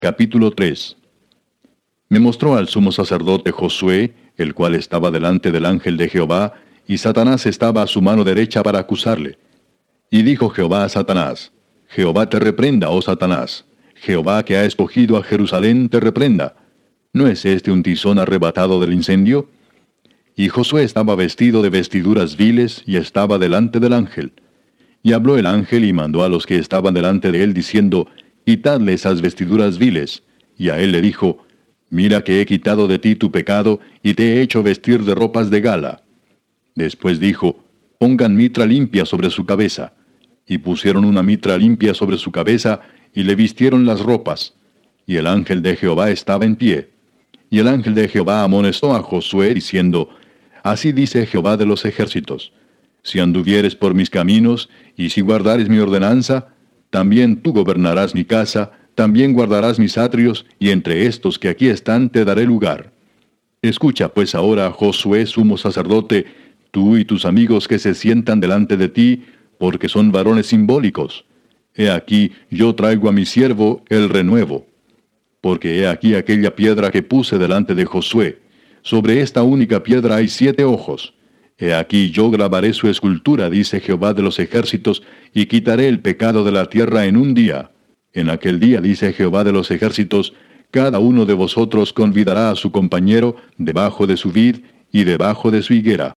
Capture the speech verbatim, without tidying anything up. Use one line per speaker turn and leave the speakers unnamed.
Capítulo tres. Me mostró al sumo sacerdote Josué, el cual estaba delante del ángel de Jehová, y Satanás estaba a su mano derecha para acusarle. Y dijo Jehová a Satanás: Jehová te reprenda, oh Satanás. Jehová, que ha escogido a Jerusalén, te reprenda. ¿No es este un tizón arrebatado del incendio? Y Josué estaba vestido de vestiduras viles, y estaba delante del ángel. Y habló el ángel y mandó a los que estaban delante de él, diciendo: Quitadle esas vestiduras viles. Y a él le dijo: Mira que he quitado de ti tu pecado, y te he hecho vestir de ropas de gala. Después dijo: Pongan mitra limpia sobre su cabeza. Y pusieron una mitra limpia sobre su cabeza, y le vistieron las ropas. Y el ángel de Jehová estaba en pie. Y el ángel de Jehová amonestó a Josué, diciendo: Así dice Jehová de los ejércitos: Si anduvieres por mis caminos, y si guardares mi ordenanza, también tú gobernarás mi casa, también guardarás mis atrios, y entre estos que aquí están te daré lugar. Escucha pues ahora, Josué, sumo sacerdote, tú y tus amigos que se sientan delante de ti, porque son varones simbólicos. He aquí, yo traigo a mi siervo el renuevo. Porque he aquí aquella piedra que puse delante de Josué. Sobre esta única piedra hay siete ojos. He aquí yo grabaré su escultura, dice Jehová de los ejércitos, y quitaré el pecado de la tierra en un día. En aquel día, dice Jehová de los ejércitos, cada uno de vosotros convidará a su compañero debajo de su vid y debajo de su higuera.